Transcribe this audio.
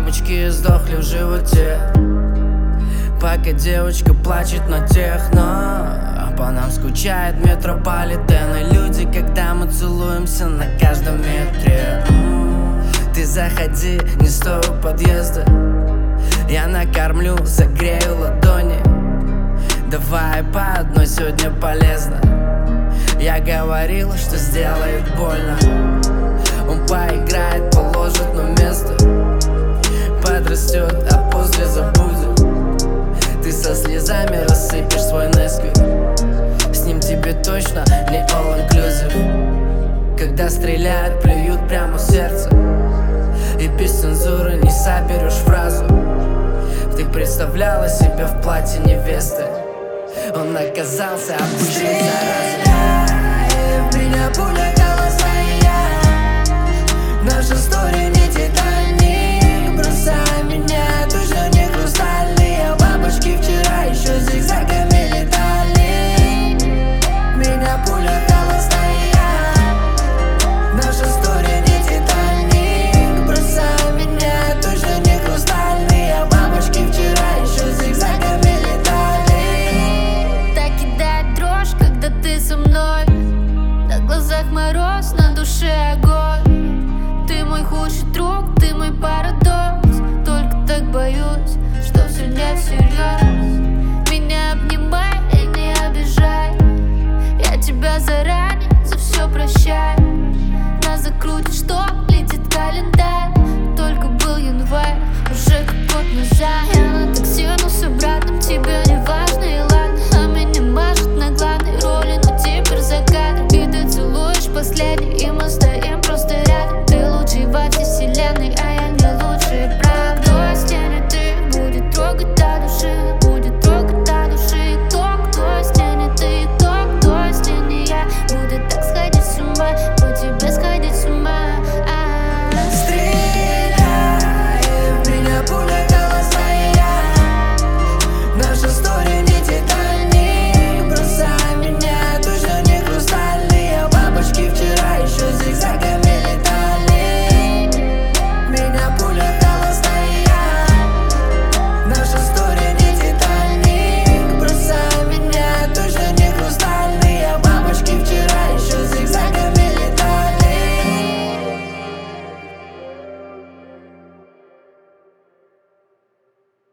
мамочки сдохли в животе, пока девочка плачет на техно. По нам скучает метрополитен и люди, когда мы целуемся на каждом метре. Ты заходи, не стой у подъезда, я накормлю, согрею ладони. Давай по одной, сегодня полезно. Я говорила, что сделает больно. Он поиграет, положит на место, подрастет, а после забудет. Ты со слезами рассыпешь свой Несквик, с ним тебе точно не all inclusive. Когда стреляют, плюют прямо в сердце, и без цензуры не соберешь фразу. Ты представляла себя в платье невесты, он оказался обычной заразой.